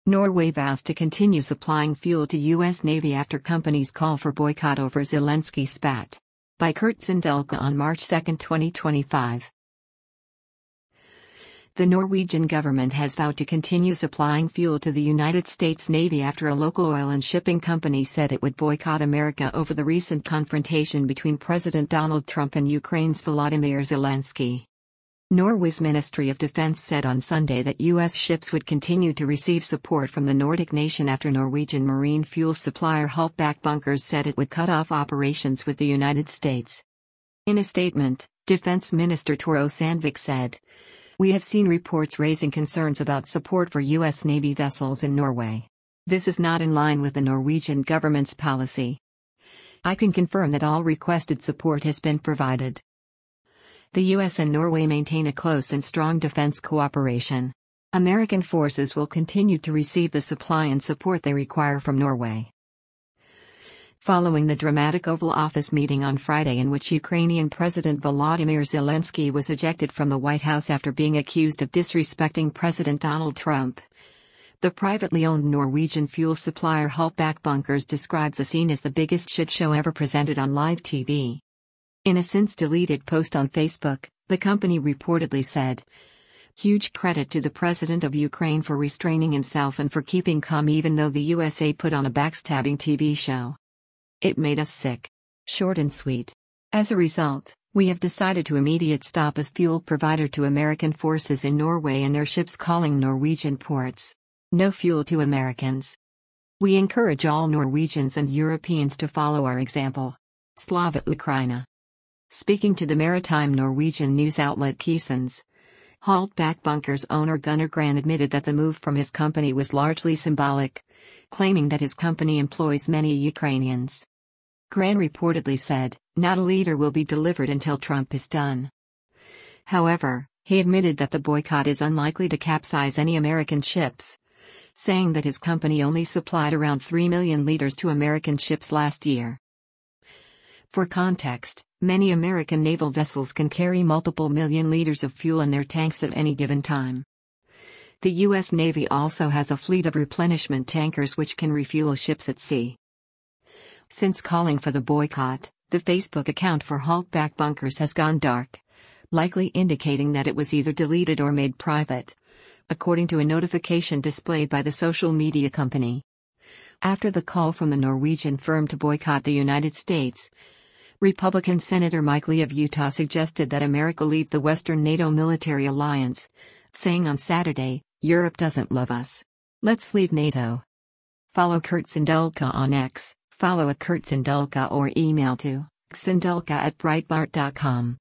Norway vows to continue supplying fuel to U.S. Navy after companies call for boycott over Zelensky spat. By Kurt Sindelka on March 2, 2025. The Norwegian government has vowed to continue supplying fuel to the United States Navy after a local oil and shipping company said it would boycott America over the recent confrontation between President Donald Trump and Ukraine's Volodymyr Zelensky. Norway's Ministry of Defense said on Sunday that U.S. ships would continue to receive support from the Nordic nation after Norwegian marine fuel supplier Haltbach Bunkers said it would cut off operations with the United States. In a statement, Defense Minister Tore Sandvik said, "We have seen reports raising concerns about support for U.S. Navy vessels in Norway. This is not in line with the Norwegian government's policy. I can confirm that all requested support has been provided." The U.S. and Norway maintain a close and strong defense cooperation. American forces will continue to receive the supply and support they require from Norway. Following the dramatic Oval Office meeting on Friday in which Ukrainian President Volodymyr Zelensky was ejected from the White House after being accused of disrespecting President Donald Trump, the privately owned Norwegian fuel supplier Haltbach Bunkers described the scene as the biggest shit show ever presented on live TV. In a since-deleted post on Facebook, the company reportedly said, "Huge credit to the President of Ukraine for restraining himself and for keeping calm even though the USA put on a backstabbing TV show. It made us sick. Short and sweet. As a result, we have decided to immediate stop as fuel provider to American forces in Norway and their ships calling Norwegian ports. No fuel to Americans. We encourage all Norwegians and Europeans to follow our example. Slava Ukraina." Speaking to the maritime Norwegian news outlet Kisens, Haltbach Bunkers owner Gunnar Gran admitted that the move from his company was largely symbolic, claiming that his company employs many Ukrainians. Gran reportedly said, "Not a leader will be delivered until Trump is done." However, he admitted that the boycott is unlikely to capsize any American ships, saying that his company only supplied around 3 million liters to American ships last year. For context, many American naval vessels can carry multiple million liters of fuel in their tanks at any given time. The U.S. Navy also has a fleet of replenishment tankers which can refuel ships at sea. Since calling for the boycott, the Facebook account for Haltbach Bunkers has gone dark, likely indicating that it was either deleted or made private, according to a notification displayed by the social media company. After the call from the Norwegian firm to boycott the United States, Republican Senator Mike Lee of Utah suggested that America leave the Western NATO military alliance, saying on Saturday, "Europe doesn't love us. Let's leave NATO." Follow Kurt Sindelka on X, follow @KurtSindelka or email to sindelka@breitbart.com.